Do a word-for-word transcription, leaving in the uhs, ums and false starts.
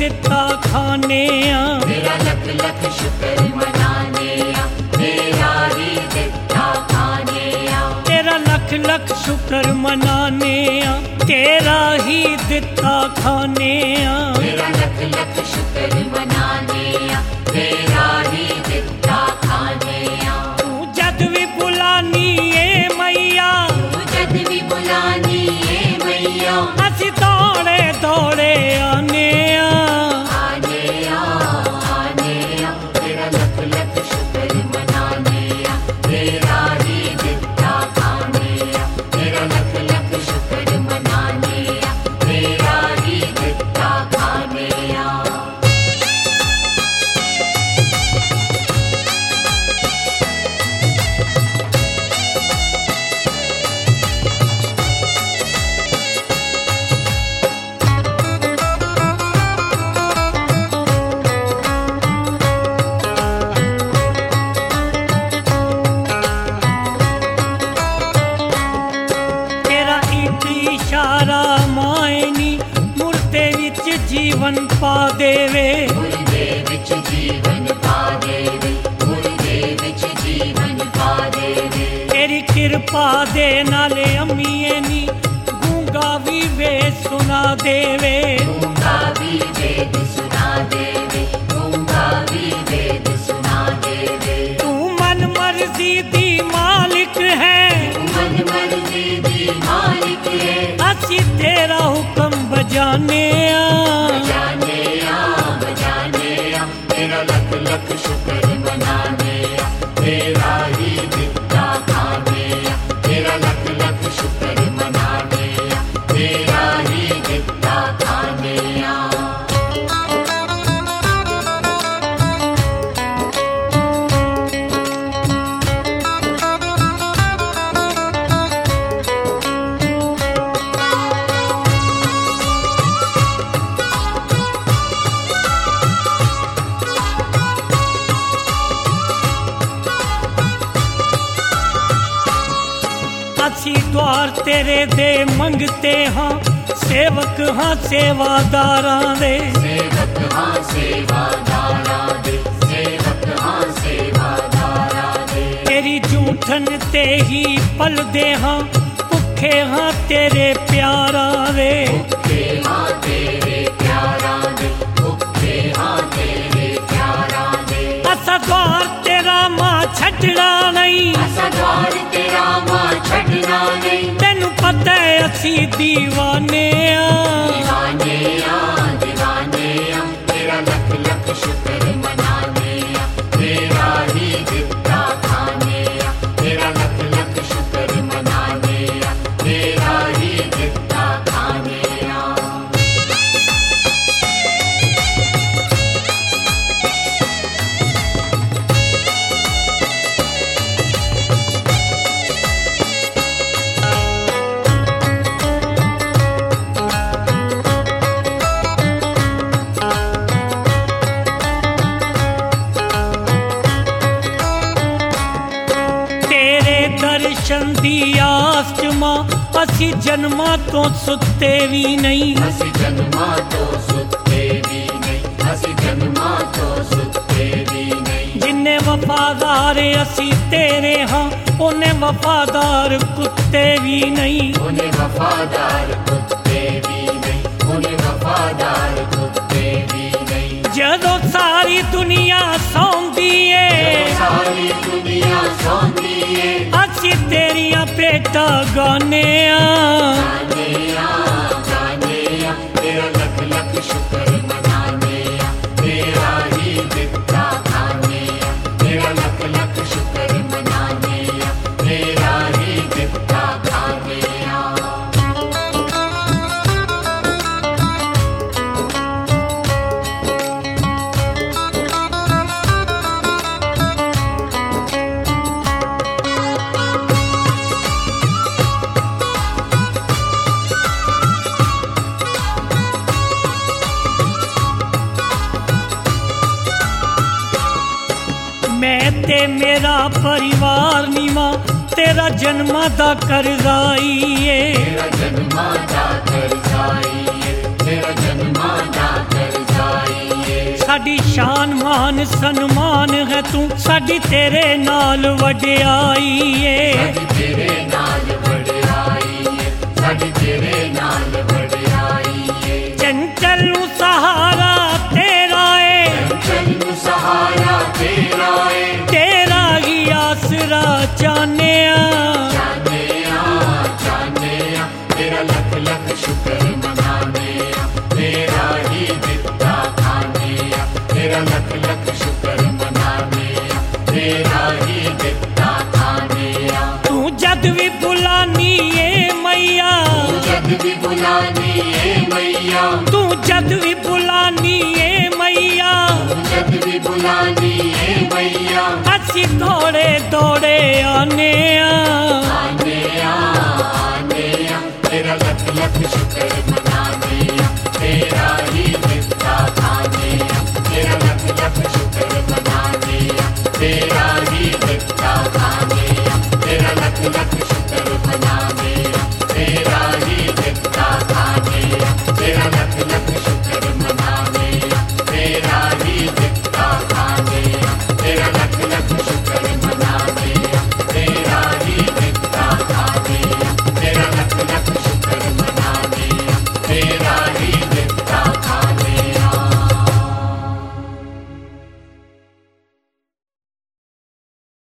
दिता खाने आ, तेरा लख लख शुक्र मनाने आ, तेरा ही दिता खाने आ, तेरा लख लख शुक्र मनाने आ, तेरा ही दिता खाने आ, तेरा लख लख शुक्र मनाने आ, तेरा ही दिता खाने आ। तू जद भी बुलानी ए मैया, तू जद भी बुलानी ए मैया, असी दौड़े दौड़े आने आ, आने आ, आने आ, तेरा लख लख शुक्र मनाने आ, तेरा ही दिता खाने आ, तेरा लख लख शुक्र मनाने आ, तेरा ही दिता खाने आ। तेरा एक इशारा मायनी मुर्दे विच जीवन पा देवे, मुर्दे विच जीवन पा देवे, मुर्दे विच जीवन पा देवे, तेरी कृपा दे नाले अम्मीए नी गूंगा भी वे सुना देवे, गूंगा भी वेद सुना देवे, गूंगा भी वेद सुना देवे। तू मन मर्जी दी मालिक है, मन मर्जी दी मालिक है, असी तेरा हुक्म बजाने आ, बजाने आ, बजाने आ, तेरा लख लख शुक्र मनाने आ, तेरा ही दिता खाने आ, तेरा लख लख शुक्र मनाने आ, तेरा ही दिता खाने आ। असी द्वार तेरे दे मंगते हाँ, सेवक हाँ सेवादारां दे, सेवक हाँ सेवादारा दे, सेवक हाँ सेवादारा दे, तेरी जूठन ते ही पल दे हाँ, भुखे हाँ तेरे प्यारा दे, भुखे हाँ तेरे प्यारा दे, भुखे हाँ तेरे प्यारा दे। असा द्वार तेरा मां छड़ना नहीं, असा द्वार तेरा मां छड़ना नहीं, तेनू पता है असी दीवाने आ, दीवाने आ, दीवाने आ, तेरा लख लख शुक्र मनाने आ, तेरा ही दिता खाने आ, तेरा लख लख शुक्र मनाने आ, तेरा ही दिता खाने आ। तेरे दर्शन दी आस च मां असी जन्मा तो सुते भी नहीं, असी जन्मा तो सुते भी नहीं, असी जन्मा तो सुते भी नहीं, जिन्ने वफादार असी तेरे हाँ, उन्हें वफादार कुत्ते भी नहीं, उन्हें वफादार कुत्ते भी नहीं, उन्हें वफादार कुत्ते भी नहीं। जदों सारी दुनिया सौंदी है, सारी दुनिया सौंदी है, असी तेरिया पेटा गाने आ, गाने आ, गाने आ, तेरा लख लख शुक्र मनाने आ, तेरा ही दिता खाने आ, तेरा लख लख शुक्र मनाने आ, तेरा ही दिता खाने आ। मैं ते मेरा परिवार नीमा तेरा जन्मा दा करजाई है, तेरा जन्मा दा करजाई है, तेरा जन्मा दा करजाई साडी शान मान सन्मान है तू साडी तेरे नाल वडियाई है साडी तेरे नाल वडियाई है साडी तेरे नाल वडियाई है चंचल नू सहारा तेरा है चंचल नू सहारा तेरा है तेरा ही आसरा चाहने जाने आ जाने आ तेरा लख लख शुक्र मनाने आ तेरा ही दिता खाने आ तेरा लख लख शुक्र मनाने आ तेरा ही दिता खाने आ तू जद भी बुलानी है मैया जद भी बुलानी है मैया तू जद भी बुलानी है मैया जद भी बुलानी है मैया असी दौड़े दौड़े आने आने आ आने आ तेरा लख लख शुक्र मनाने आ तेरा ही दिता खाने आ तेरा लख लख शुक्र मनाने आ तेरा ही दिता खाने आ तेरा लख लख शुक्र मनाने